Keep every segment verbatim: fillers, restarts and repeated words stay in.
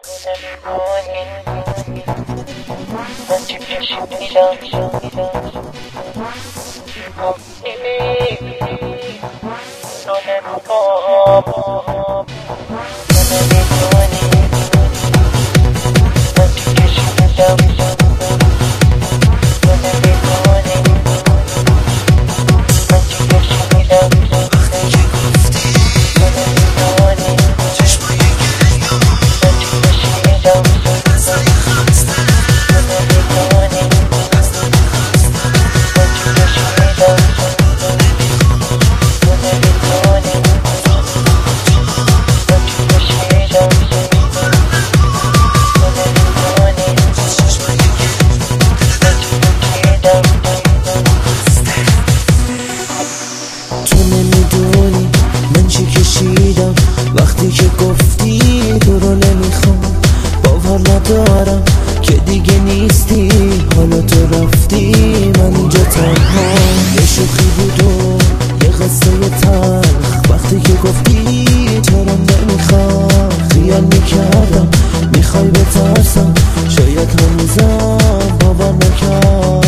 وقتی که گفتی تو رو نمیخوام، باور ندارم که دیگه نیستی، حالا تو رفتی من اینجا تنها. یه شوخی بود و یه قصه تلخ، وقتی که گفتی تو رو نمیخوام خیال میکردم میخوای بترسم، شاید هنوزم باور نکردم.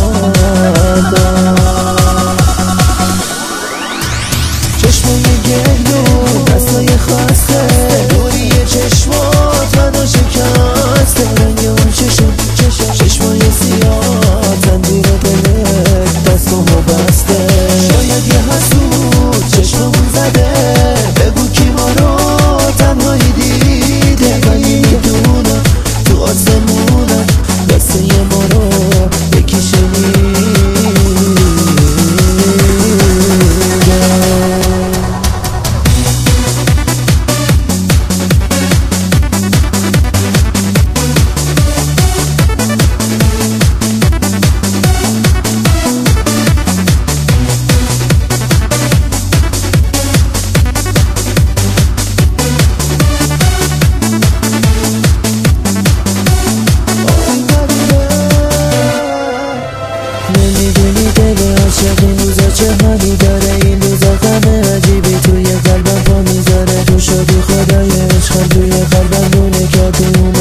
چشمای گردو دستای خسته دوری چشمات منو شکسته، رنگ اون چشم چشمای سیاه تندیر دلت دستامو بسته. شاید یه حسود چشممون زده، بگو کی ما رو تنهایی دیده، ولی میدونم تو آسمونم دسته ما رو یکی شنیده. نمیدونی دل عاشق این روزا چه حالی داره، این روزا غم عجیبی توی قلبم پا میذاره، تو شدی خدای عشقم توی قلبم دونه که